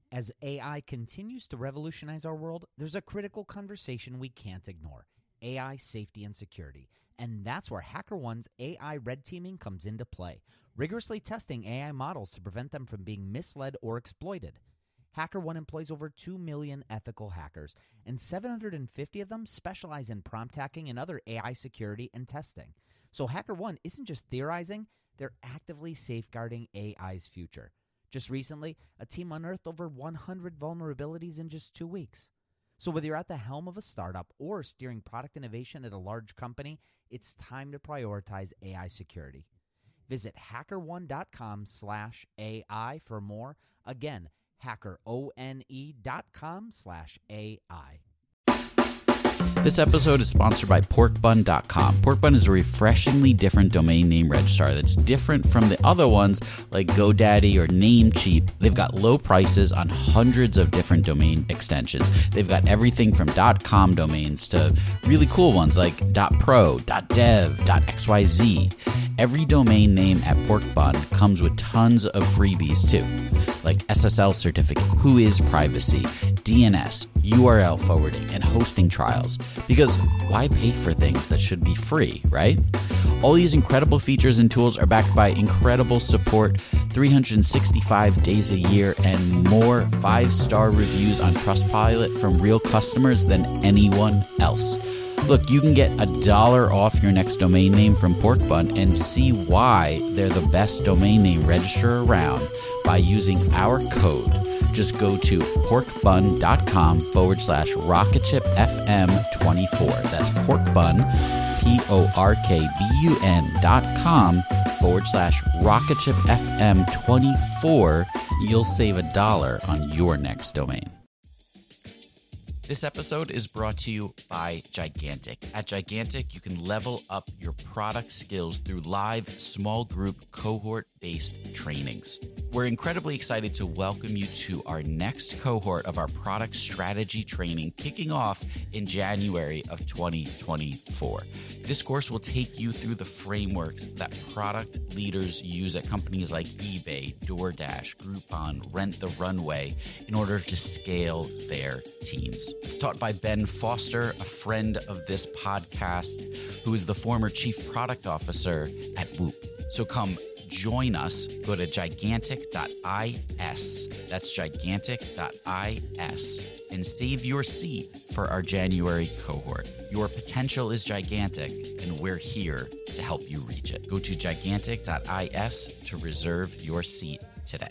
As AI continues to revolutionize our world, there's a critical conversation we can't ignore: AI safety and security. And that's where HackerOne's AI red teaming comes into play, rigorously testing AI models to prevent them from being misled or exploited. HackerOne employs over 2 million ethical hackers, and 750 of them specialize in prompt hacking and other AI security and testing. So HackerOne isn't just theorizing, they're actively safeguarding AI's future. Just recently, a team unearthed over 100 vulnerabilities in just 2 weeks. So whether you're at the helm of a startup or steering product innovation at a large company, it's time to prioritize AI security. Visit hackerone.com/AI for more. Again, hackerone.com/AI. This episode is sponsored by porkbun.com. Porkbun is a refreshingly different domain name registrar that's different from the other ones like GoDaddy or Namecheap. They've got low prices on hundreds of different domain extensions. They've got everything from .com domains to really cool ones like .pro, .dev, .xyz. Every domain name at Porkbun comes with tons of freebies too, like SSL certificate, Whois privacy, DNS, URL forwarding, and hosting trials. Because why pay for things that should be free, right? All these incredible features and tools are backed by incredible support, 365 days a year, and more 5-star reviews on Trustpilot from real customers than anyone else. Look, you can get $1 off your next domain name from Porkbun and see why they're the best domain name registrar around by using our code. Just go to porkbun.com/rocketshipfm24. That's porkbun, porkbun.com/rocketshipfm24. You'll save $1 on your next domain. This episode is brought to you by Gigantic. At Gigantic, you can level up your product skills through live, small group, cohort-based trainings. We're incredibly excited to welcome you to our next cohort of our product strategy training, kicking off in January of 2024. This course will take you through the frameworks that product leaders use at companies like eBay, DoorDash, Groupon, Rent the Runway in order to scale their teams. It's taught by Ben Foster, a friend of this podcast, who is the former chief product officer at Whoop. So come join us. Go to gigantic.is. That's gigantic.is. And save your seat for our January cohort. Your potential is gigantic, and we're here to help you reach it. Go to gigantic.is to reserve your seat today.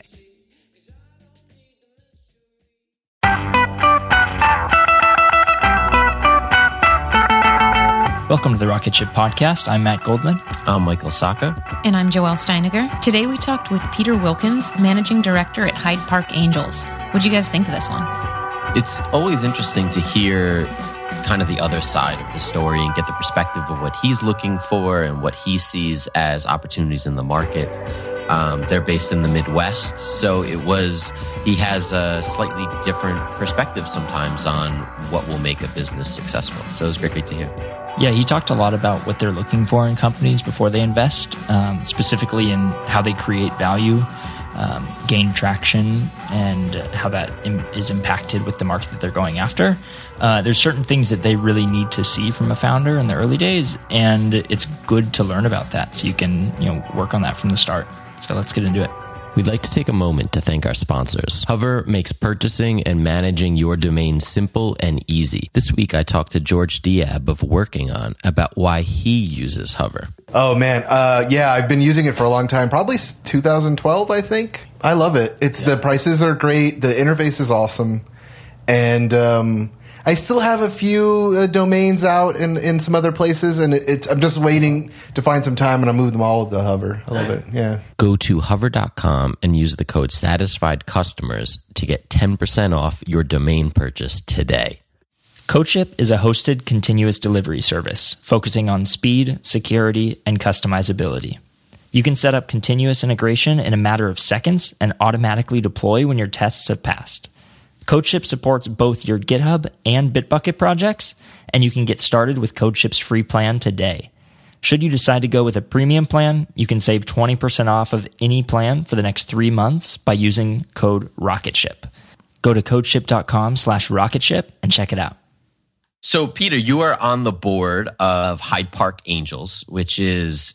Welcome to the Rocket Ship Podcast. I'm Matt Goldman. I'm Michael Sacca. And I'm Joelle Steiniger. Today we talked with Peter Wilkins, Managing Director at Hyde Park Angels. What'd you guys think of this one? It's always interesting to hear kind of the other side of the story and get the perspective of what he's looking for and what he sees as opportunities in the market. They're based in the Midwest, so he has a slightly different perspective sometimes on what will make a business successful. So it was great to hear. Yeah, he talked a lot about what they're looking for in companies before they invest, specifically in how they create value, gain traction, and how that is impacted with the market that they're going after. There's certain things that they really need to see from a founder in the early days, and it's good to learn about that so you can work on that from the start. So let's get into it. We'd like to take a moment to thank our sponsors. Hover makes purchasing and managing your domain simple and easy. This week, I talked to George Diab of Working On about why he uses Hover. Oh, man. Yeah, I've been using it for a long time, probably 2012, I think. I love it. The prices are great. The interface is awesome. And I still have a few domains out in some other places, and I'm just waiting to find some time, and I'll move them all to Hover. I love it, yeah. Go to hover.com and use the code SATISFIEDCustomers to get 10% off your domain purchase today. CodeShip is a hosted continuous delivery service focusing on speed, security, and customizability. You can set up continuous integration in a matter of seconds and automatically deploy when your tests have passed. CodeShip supports both your GitHub and Bitbucket projects, and you can get started with CodeShip's free plan today. Should you decide to go with a premium plan, you can save 20% off of any plan for the next 3 months by using code ROCKETSHIP. Go to CodeShip.com/rocketship and check it out. So, Peter, you are on the board of Hyde Park Angels, which is,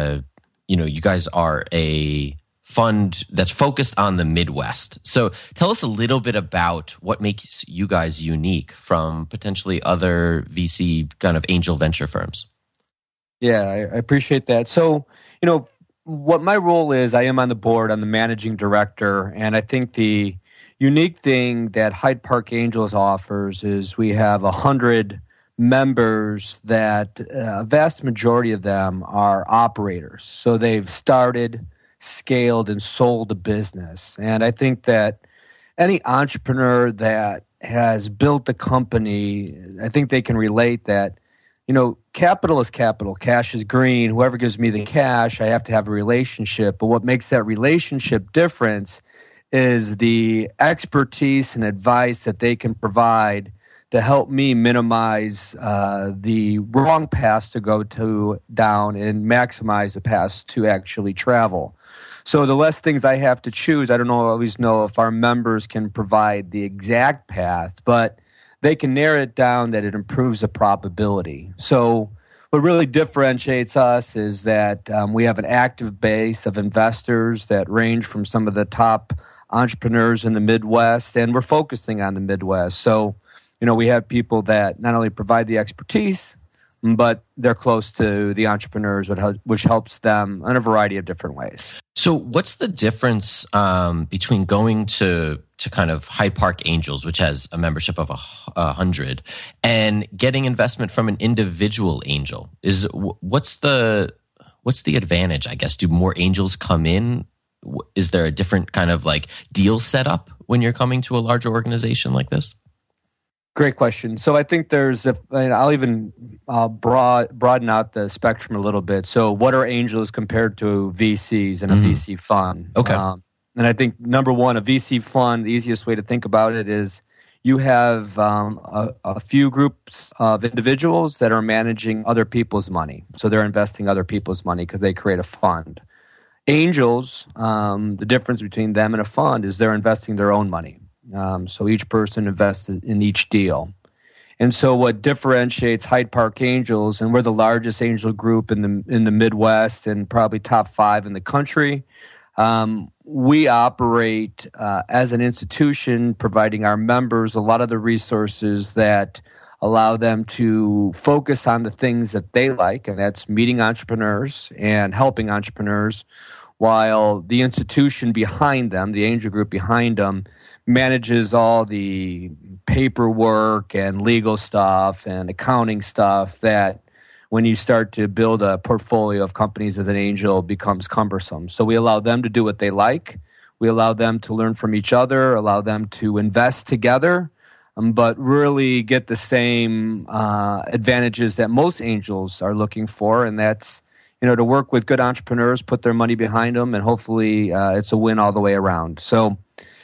you guys are a fund that's focused on the Midwest. So tell us a little bit about what makes you guys unique from potentially other VC kind of angel venture firms. Yeah, I appreciate that. So, what my role is, I am on the board. I'm the managing director. And I think the unique thing that Hyde Park Angels offers is we have 100 members that a vast majority of them are operators. So they've started, scaled, and sold a business. And I think that any entrepreneur that has built a company, I think they can relate that, capital is capital. Cash is green. Whoever gives me the cash, I have to have a relationship. But what makes that relationship different is the expertise and advice that they can provide to help me minimize the wrong paths to go down and maximize the paths to actually travel. So the less things I have to choose, I don't always know if our members can provide the exact path, but they can narrow it down that it improves the probability. So what really differentiates us is that we have an active base of investors that range from some of the top entrepreneurs in the Midwest, and we're focusing on the Midwest. So, we have people that not only provide the expertise, but they're close to the entrepreneurs, which helps them in a variety of different ways. So what's the difference between going to kind of Hyde Park Angels, which has a membership of 100, and getting investment from an individual angel? What's the advantage, I guess? Do more angels come in? Is there a different kind of like deal setup when you're coming to a larger organization like this? Great question. So I think I'll even broaden out the spectrum a little bit. So what are angels compared to VCs and a VC fund? Okay. And I think number one, a VC fund, the easiest way to think about it is you have a few groups of individuals that are managing other people's money. So they're investing other people's money because they create a fund. Angels, the difference between them and a fund is they're investing their own money. So each person invests in each deal. And so what differentiates Hyde Park Angels, and we're the largest angel group in the Midwest and probably top 5 in the country, we operate as an institution, providing our members a lot of the resources that allow them to focus on the things that they like, and that's meeting entrepreneurs and helping entrepreneurs, while the institution behind them, the angel group behind them, manages all the paperwork and legal stuff and accounting stuff that when you start to build a portfolio of companies as an angel becomes cumbersome. So we allow them to do what they like. We allow them to learn from each other, allow them to invest together, but really get the same advantages that most angels are looking for, and that's to work with good entrepreneurs, put their money behind them, and hopefully it's a win all the way around. So,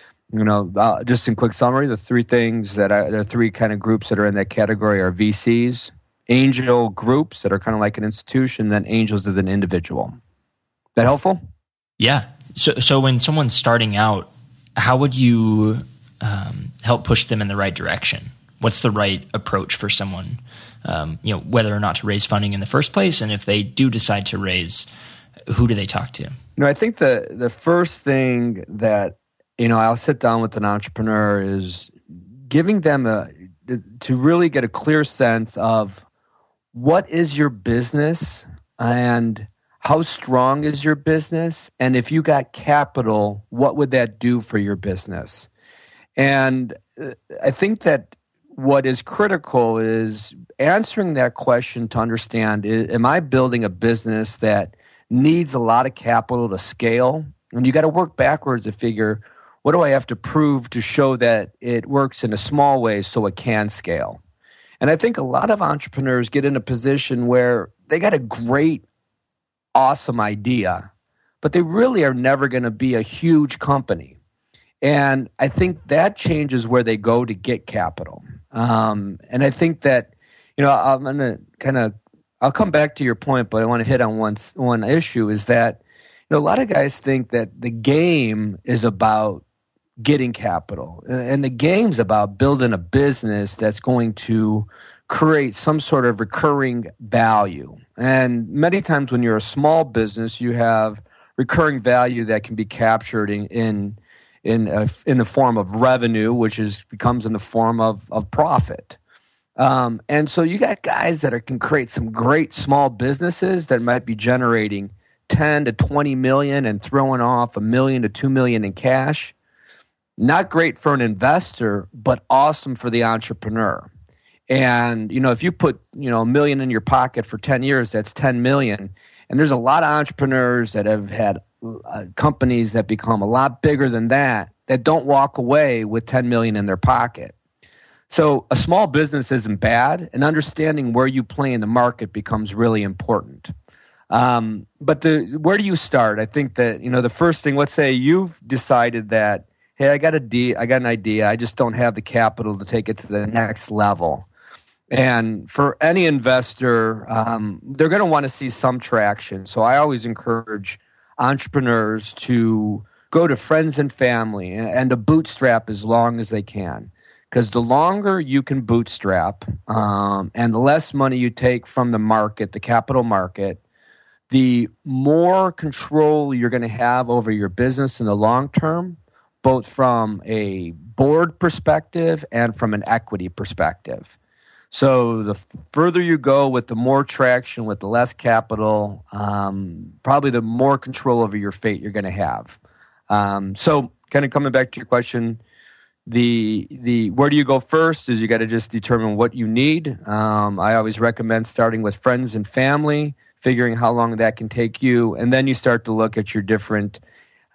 just in quick summary, the three things there are three kind of groups that are in that category are VCs, angel groups that are kind of like an institution, then angels as an individual. That helpful? Yeah. So when someone's starting out, how would you help push them in the right direction? What's the right approach for someone, whether or not to raise funding in the first place? And if they do decide to raise, who do they talk to? I think the first thing that, I'll sit down with an entrepreneur is giving them to really get a clear sense of what is your business and how strong is your business? And if you got capital, what would that do for your business? And I think that what is critical is answering that question to understand, am I building a business that needs a lot of capital to scale? And you got to work backwards to figure, what do I have to prove to show that it works in a small way so it can scale? And I think a lot of entrepreneurs get in a position where they got a great, awesome idea, but they really are never going to be a huge company. And I think that changes where they go to get capital. And I think that, I'm going to I'll come back to your point, but I want to hit on one issue is that, a lot of guys think that the game is about getting capital. And the game's about building a business that's going to create some sort of recurring value. And many times when you're a small business, you have recurring value that can be captured in the form of revenue, which becomes in the form of profit. And so you got guys that can create some great small businesses that might be generating 10 to 20 million and throwing off $1 million to $2 million in cash. Not great for an investor, but awesome for the entrepreneur. And, if you put, $1 million in your pocket for 10 years, that's 10 million. And there's a lot of entrepreneurs that have had companies that become a lot bigger than that don't walk away with 10 million in their pocket. So a small business isn't bad, and understanding where you play in the market becomes really important. But where do you start? I think that, the first thing, let's say you've decided that, hey, I got an idea. I just don't have the capital to take it to the next level. And for any investor, they're going to want to see some traction. So I always encourage entrepreneurs to go to friends and family and to bootstrap as long as they can. Because the longer you can bootstrap and the less money you take from the market, the capital market, the more control you're going to have over your business in the long term, both from a board perspective and from an equity perspective. So the further you go with the more traction, with the less capital, probably the more control over your fate you're going to have. So kind of coming back to your question, the where do you go first is you got to just determine what you need. I always recommend starting with friends and family, figuring how long that can take you, and then you start to look at your different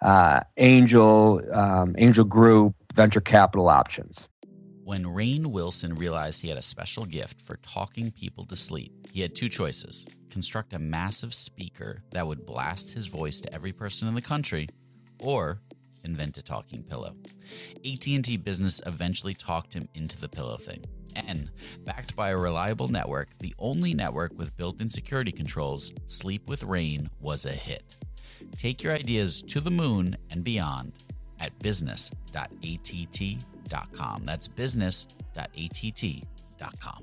angel group, venture capital options. When Rainn Wilson realized he had a special gift for talking people to sleep, he had two choices: construct a massive speaker that would blast his voice to every person in the country, or invent a talking pillow. AT&T Business eventually talked him into the pillow thing. And, backed by a reliable network, the only network with built-in security controls, Sleep with Rainn was a hit. Take your ideas to the moon and beyond at business.att.com. That's business.att.com.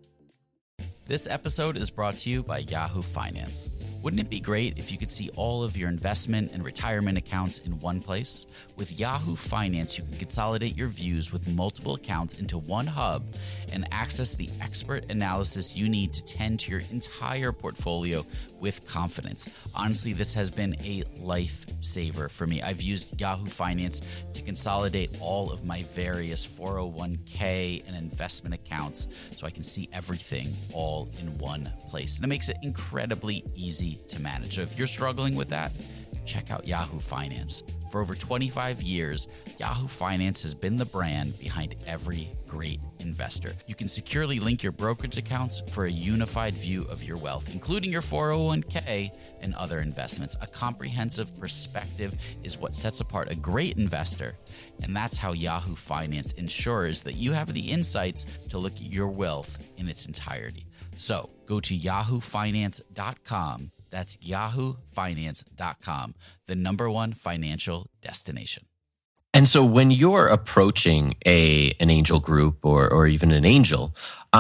This episode is brought to you by Yahoo Finance. Wouldn't it be great if you could see all of your investment and retirement accounts in one place? With Yahoo Finance, you can consolidate your views with multiple accounts into one hub and access the expert analysis you need to tend to your entire portfolio with confidence. Honestly, this has been a lifesaver for me. I've used Yahoo Finance to consolidate all of my various 401k and investment accounts so I can see everything all in one place. And it makes it incredibly easy to manage. So if you're struggling with that, check out Yahoo Finance. For over 25 years, Yahoo Finance has been the brand behind every great investor. You can securely link your brokerage accounts for a unified view of your wealth, including your 401k and other investments. A comprehensive perspective is what sets apart a great investor, and that's how Yahoo Finance ensures that you have the insights to look at your wealth in its entirety. So go to yahoofinance.com. That's yahoofinance.com, the #1 financial destination. And so when you're approaching an angel group or even an angel,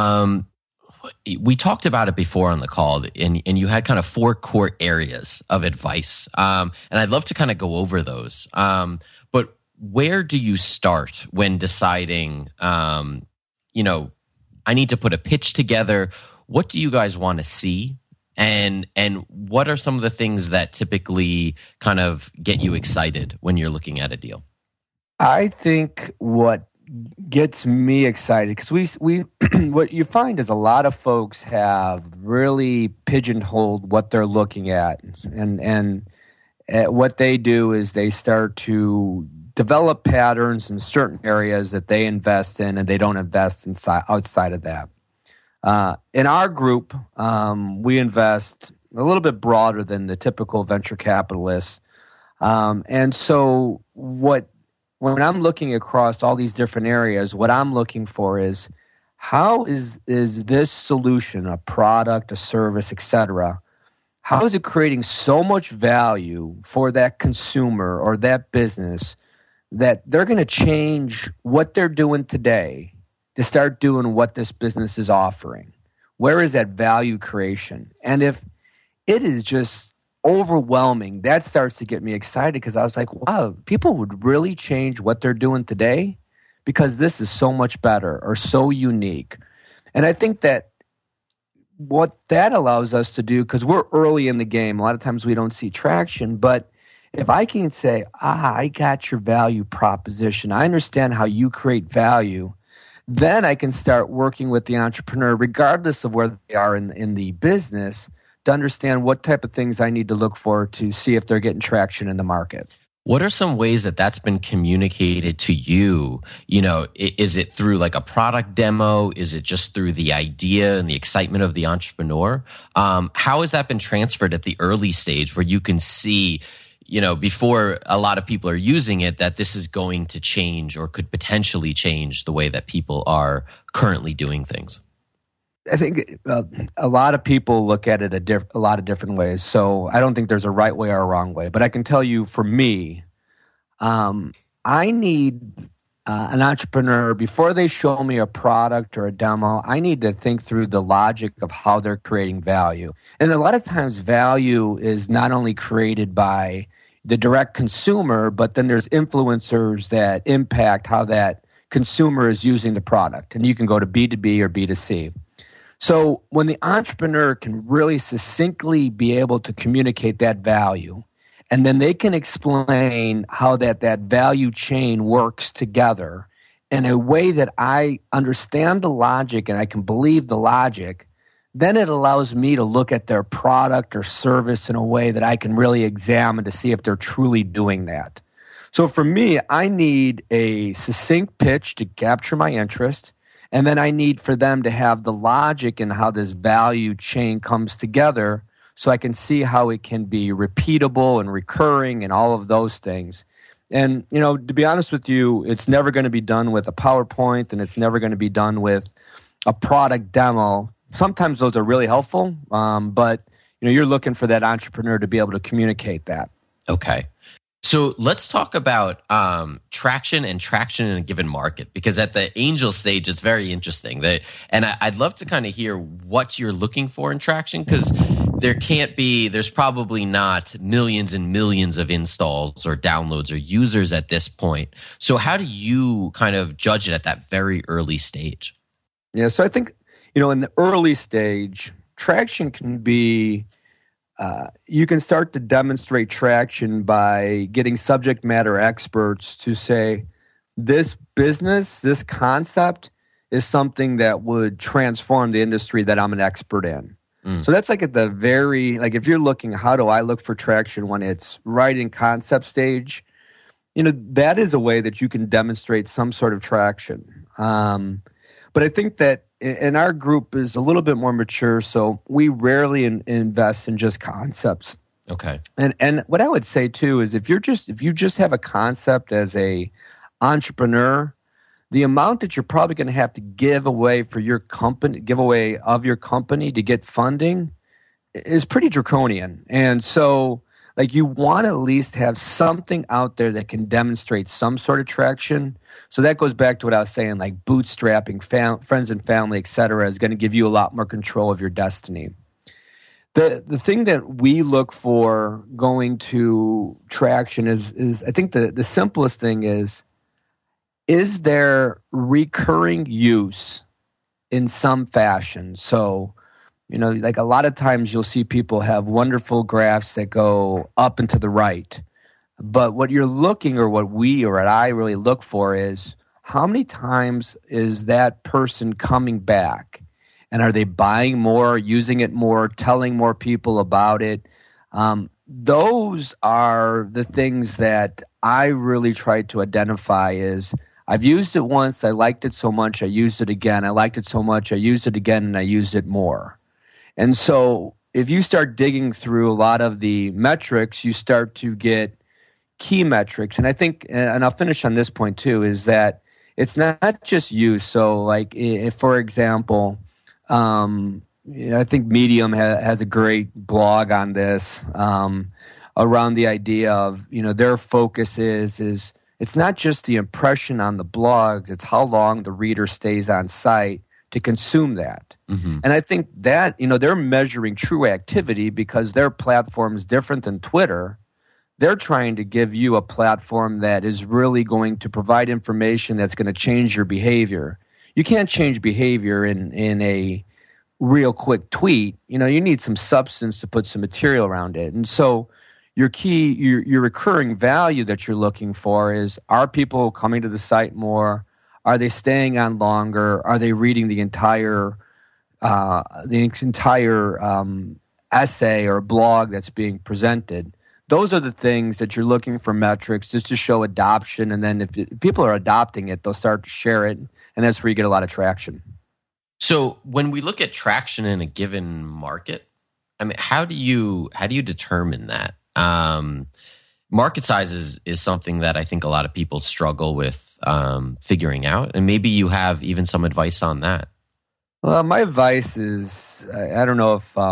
we talked about it before on the call, and you had kind of 4 core areas of advice. And I'd love to kind of go over those. But where do you start when deciding, I need to put a pitch together? What do you guys want to see? And what are some of the things that typically kind of get you excited when you're looking at a deal? I think what gets me excited, because we what you find is a lot of folks have really pigeonholed what they're looking at, and what they do is they start to develop patterns in certain areas that they invest in, and they don't invest outside of that. In our group, we invest a little bit broader than the typical venture capitalists. And so when I'm looking across all these different areas, what I'm looking for is how is this solution, a product, a service, etc., how is it creating so much value for that consumer or that business that they're going to change what they're doing today to start doing what this business is offering. Where is that value creation? And if it is just overwhelming, that starts to get me excited because I was like, wow, people would really change what they're doing today because this is so much better or so unique. And I think that what that allows us to do, because we're early in the game, a lot of times we don't see traction, but if I can say, I got your value proposition, I understand how you create value, then I can start working with the entrepreneur, regardless of where they are in the business, to understand what type of things I need to look for to see if they're getting traction in the market. What are some ways that that's been communicated to you? You know, is it through like a product demo? Is it just through the idea and the excitement of the entrepreneur? How has that been transferred at the early stage where you can see, you know, before a lot of people are using it, that this is going to change or could potentially change the way that people are currently doing things? I think a lot of people look at it a lot of different ways. So I don't think there's a right way or a wrong way. But I can tell you, for me, I need an entrepreneur, before they show me a product or a demo, I need to think through the logic of how they're creating value. And a lot of times value is not only created by the direct consumer, but then there's influencers that impact how that consumer is using the product. And you can go to B2B or B2C. So when the entrepreneur can really succinctly be able to communicate that value, and then they can explain how that value chain works together in a way that I understand the logic and I can believe the logic, then it allows me to look at their product or service in a way that I can really examine to see if they're truly doing that. So for me, I need a succinct pitch to capture my interest. And then I need for them to have the logic in how this value chain comes together so I can see how it can be repeatable and recurring and all of those things. And, you know, to be honest with you, it's never going to be done with a PowerPoint and it's never going to be done with a product demo. Sometimes those are really helpful, but, you know, you're looking for that entrepreneur to be able to communicate that. Okay. So let's talk about traction in a given market, because at the angel stage, it's very interesting. And I'd love to kind of hear what you're looking for in traction, because there's probably not millions and millions of installs or downloads or users at this point. So how do you kind of judge it at that very early stage? Yeah, so I think, you know, in the early stage, traction can be... you can start to demonstrate traction by getting subject matter experts to say, this business, this concept is something that would transform the industry that I'm an expert in. So that's like at the very, like if you're looking, how do I look for traction when it's right in concept stage? You know, that is a way that you can demonstrate some sort of traction. But I think that and our group is a little bit more mature, so we rarely invest in just concepts. Okay. And what I would say too is if you just have a concept as a entrepreneur, the amount that you're probably going to have to give away of your company to get funding is pretty draconian. And so, like, you want to at least have something out there that can demonstrate some sort of traction. So that goes back to what I was saying, like bootstrapping, friends and family, et cetera, is going to give you a lot more control of your destiny. The thing that we look for going to traction is I think the simplest thing is there recurring use in some fashion? So, you know, like a lot of times you'll see people have wonderful graphs that go up and to the right. But what you're looking, or what I really look for, is how many times is that person coming back? And are they buying more, using it more, telling more people about it? Those are the things that I really try to identify is, I've used it once, I liked it so much, I used it again. I liked it so much, I used it again, and I used it more. And so if you start digging through a lot of the metrics, you start to get key metrics. And I think, and I'll finish on this point too, is that it's not just use. So like, if, for example, I think Medium has a great blog on this around the idea of, you know, their focus is it's not just the impression on the blogs, it's how long the reader stays on site to consume that. And I think that, they're measuring true activity because their platform is different than Twitter. They're trying to give you a platform that is really going to provide information that's going to change your behavior. You can't change behavior in a real quick tweet. You need some substance to put some material around it. And so your recurring value that you're looking for is, are people coming to the site more? Are they staying on longer? Are they reading the entire essay or blog that's being presented? Those are the things that you're looking for metrics just to show adoption. And then if people are adopting it, they'll start to share it. And that's where you get a lot of traction. So when we look at traction in a given market, I mean, how do you determine that? Market size is something that I think a lot of people struggle with figuring out. And maybe you have even some advice on that. Well, my advice is, I don't know if,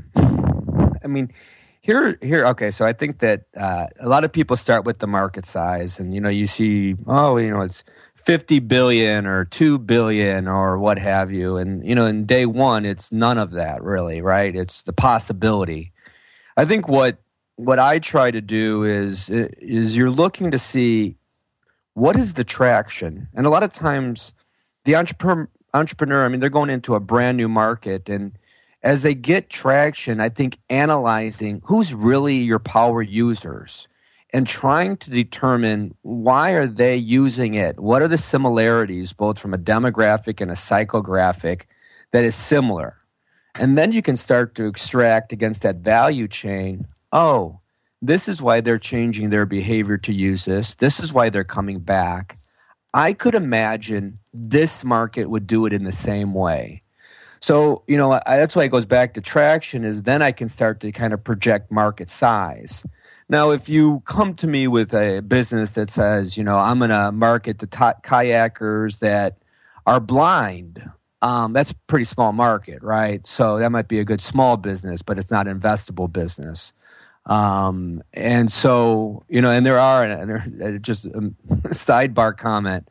Here. Okay, so I think that a lot of people start with the market size, and you see, it's 50 billion or 2 billion or what have you, and in day one, it's none of that really, right? It's the possibility. I think what I try to do is you're looking to see what is the traction, and a lot of times the entrepreneur, they're going into a brand new market, and as they get traction, I think analyzing who's really your power users and trying to determine why are they using it? What are the similarities, both from a demographic and a psychographic, that is similar? And then you can start to extract against that value chain, this is why they're changing their behavior to use this. This is why they're coming back. I could imagine this market would do it in the same way. So, that's why it goes back to traction, is then I can start to kind of project market size. Now, if you come to me with a business that says, I'm going to market to kayakers that are blind, that's a pretty small market, right? So that might be a good small business, but it's not an investable business. And so, and there just a sidebar comment,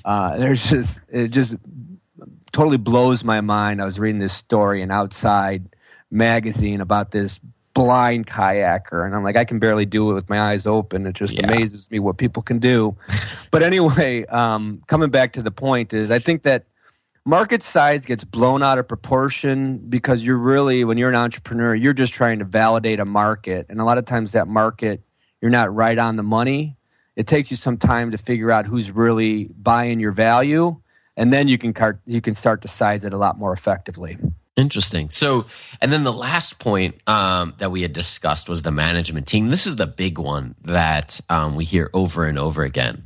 it just totally blows my mind. I was reading this story in Outside magazine about this blind kayaker, and I'm like, I can barely do it with my eyes open. It just amazes me what people can do. But anyway, coming back to the point is, I think that market size gets blown out of proportion because when you're an entrepreneur, you're just trying to validate a market, and a lot of times that market, you're not right on the money. It takes you some time to figure out who's really buying your value. And then you can start to size it a lot more effectively. Interesting. So, and then the last point that we had discussed was the management team. This is the big one that we hear over and over again.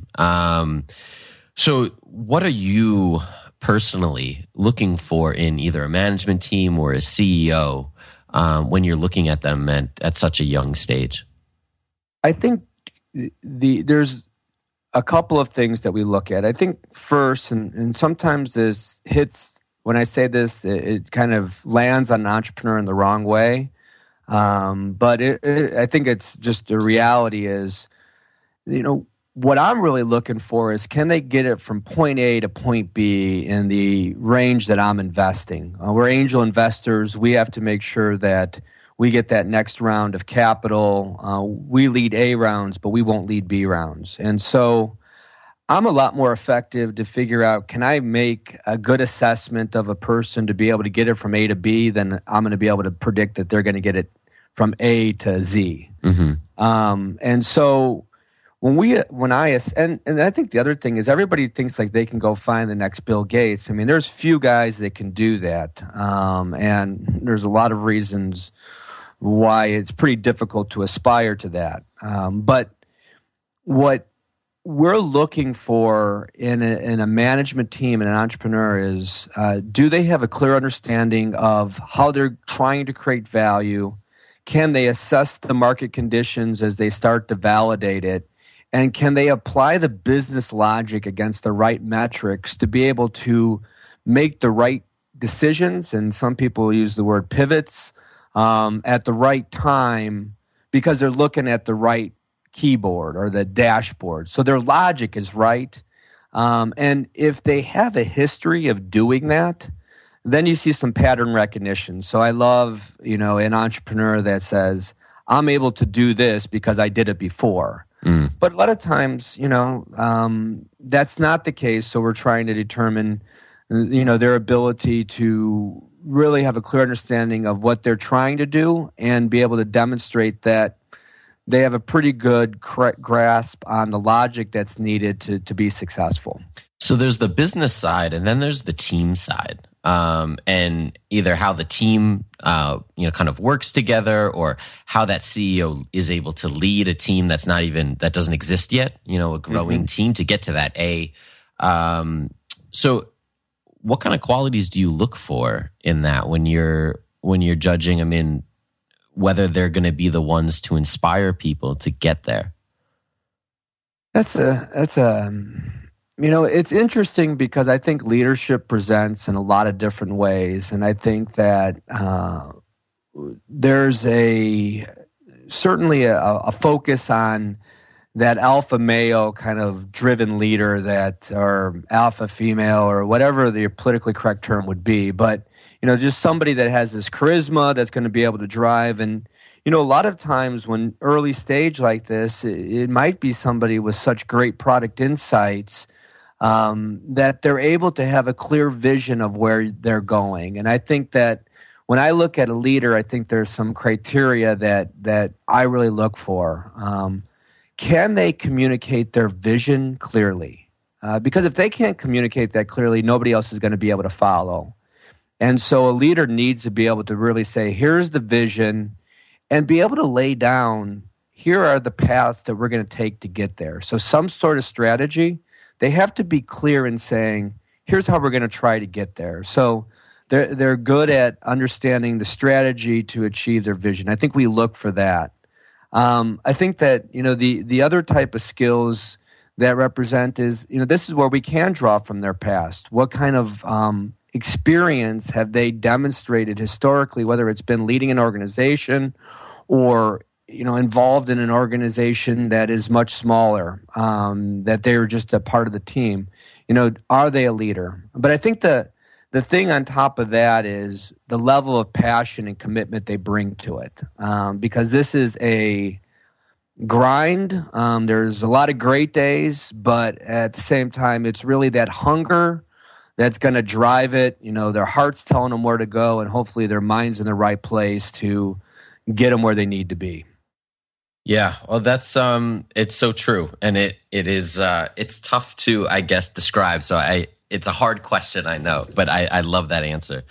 So what are you personally looking for in either a management team or a CEO when you're looking at them at such a young stage? I think there's a couple of things that we look at. I think first, and sometimes this hits, when I say this, it kind of lands on an entrepreneur in the wrong way. But I think it's just the reality is, what I'm really looking for is, can they get it from point A to point B in the range that I'm investing? We're angel investors. We have to make sure that we get that next round of capital. We lead A rounds, but we won't lead B rounds. And so I'm a lot more effective to figure out, can I make a good assessment of a person to be able to get it from A to B than I'm going to be able to predict that they're going to get it from A to Z. And so and I think the other thing is, everybody thinks like they can go find the next Bill Gates. There's few guys that can do that. And there's a lot of reasons why it's pretty difficult to aspire to that. But what we're looking for in a management team and an entrepreneur is, do they have a clear understanding of how they're trying to create value? Can they assess the market conditions as they start to validate it? And can they apply the business logic against the right metrics to be able to make the right decisions? And some people use the word pivots at the right time, because they're looking at the right keyboard or the dashboard. So their logic is right. And if they have a history of doing that, then you see some pattern recognition. So I love, an entrepreneur that says, I'm able to do this because I did it before. But a lot of times, that's not the case. So we're trying to determine, their ability to really have a clear understanding of what they're trying to do and be able to demonstrate that they have a pretty good grasp on the logic that's needed to be successful. So there's the business side, and then there's the team side, and either how the team, kind of works together, or how that CEO is able to lead a team that doesn't exist yet. A growing team to get to that A. So, what kind of qualities do you look for in that when you're judging? I mean, whether they're going to be the ones to inspire people to get there. It's interesting because I think leadership presents in a lot of different ways. And I think that there's certainly a focus on that alpha male kind of driven leader or alpha female or whatever the politically correct term would be. But, just somebody that has this charisma that's going to be able to drive. And, a lot of times when early stage like this, it might be somebody with such great product insights that they're able to have a clear vision of where they're going. And I think that when I look at a leader, I think there's some criteria that I really look for. Can they communicate their vision clearly? Because if they can't communicate that clearly, nobody else is going to be able to follow. And so a leader needs to be able to really say, here's the vision, and be able to lay down, here are the paths that we're going to take to get there. So some sort of strategy. They have to be clear in saying, here's how we're going to try to get there. So they're good at understanding the strategy to achieve their vision. I think we look for that. I think that, the other type of skills that represent is, this is where we can draw from their past. What kind of experience have they demonstrated historically, whether it's been leading an organization or involved in an organization that is much smaller, that they're just a part of the team. Are they a leader? But I think the thing on top of that is the level of passion and commitment they bring to it. Because this is a grind. There's a lot of great days, but at the same time, it's really that hunger that's going to drive it. Their heart's telling them where to go, and hopefully their mind's in the right place to get them where they need to be. Yeah, well, that's it's so true, and it is it's tough to, I guess, describe. So it's a hard question, I know, but I love that answer.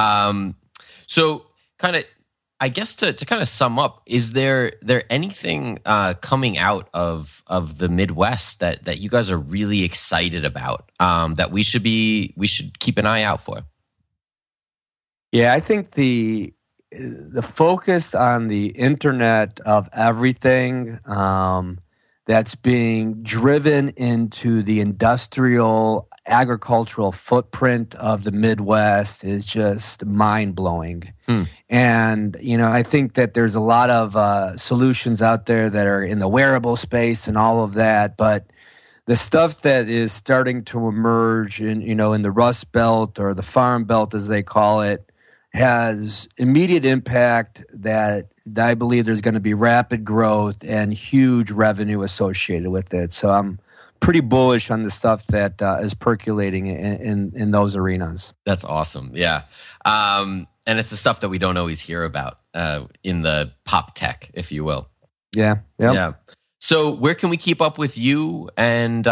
So kind of, I guess to kind of sum up, is there anything coming out of the Midwest that you guys are really excited about, that we should keep an eye out for? Yeah, I think the focus on the Internet of Everything that's being driven into the industrial agricultural footprint of the Midwest is just mind-blowing. And, I think that there's a lot of solutions out there that are in the wearable space and all of that, but the stuff that is starting to emerge in the Rust Belt or the Farm Belt, as they call it, has immediate impact that I believe there's going to be rapid growth and huge revenue associated with it. So I'm pretty bullish on the stuff that is percolating in those arenas. That's awesome. Yeah. And it's the stuff that we don't always hear about in the pop tech, if you will. Yeah. Yep. Yeah. So where can we keep up with you and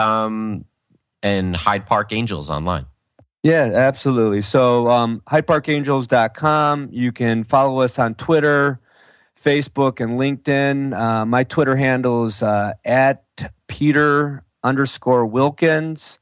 Hyde Park Angels online? Yeah, absolutely. So HydeParkAngels.com. You can follow us on Twitter, Facebook, and LinkedIn. My Twitter handle is at Peter_Wilkins.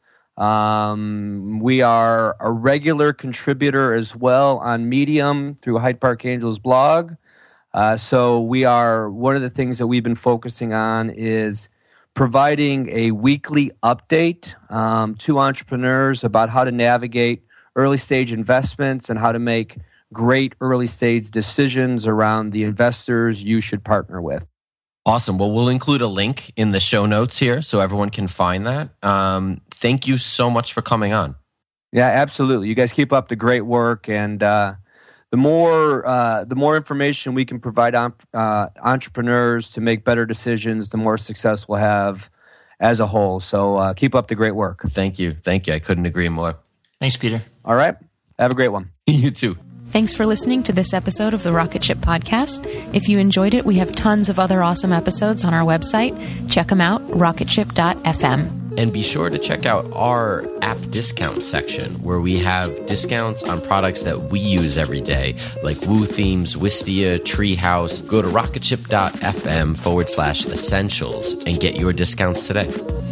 We are a regular contributor as well on Medium through Hyde Park Angels blog. So we are, one of the things that we've been focusing on is providing a weekly update to entrepreneurs about how to navigate early stage investments and how to make great early stage decisions around the investors you should partner with. Awesome. Well, we'll include a link in the show notes here so everyone can find that. Thank you so much for coming on. Yeah, absolutely. You guys keep up the great work, and the more information we can provide entrepreneurs to make better decisions, the more success we'll have as a whole. So keep up the great work. Thank you. I couldn't agree more. Thanks, Peter. All right. Have a great one. You too. Thanks for listening to this episode of the Rocket Ship Podcast. If you enjoyed it, we have tons of other awesome episodes on our website. Check them out, rocketship.fm. And be sure to check out our app discount section where we have discounts on products that we use every day, like Woo Themes, Wistia, Treehouse. Go to rocketship.fm/essentials and get your discounts today.